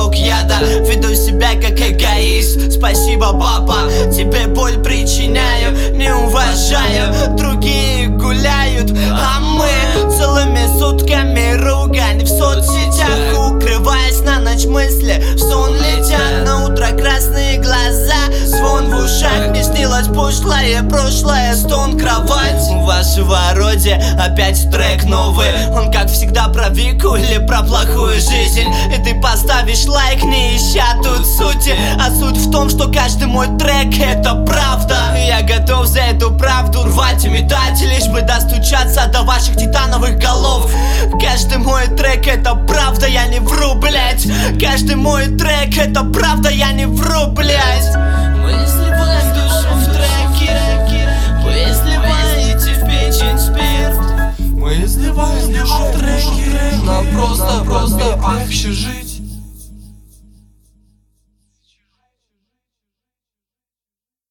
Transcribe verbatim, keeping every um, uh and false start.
глоток яда. Веду себя как эгоист. Спасибо, папа, тебе боль причиняю. Не уважаю, другие гуляют, а мы целыми сутками ругань в соцсетях, укрываясь на ночь мысли в сон летят. На утро красные глаза, звон в ушах. Мне снилось пошлое прошлое, стон, кровать. У вашего роде опять трек новый. Он как всегда про Вику или про плохую жизнь. И ты поставишь лайк, не ища тут сути. А суть в том, что каждый мой трек это правда. И я готов за эту правду рвать и метать, лишь бы достучаться до ваших титановых голов. Каждый мой трек это правда, я не вру, блять. Каждый мой трек это правда, я не вру, блять. Мы сливаем душу в треки, вы сливаете в печень спирт. Мы изливаем душу в треки, нам просто, просто вообще жить.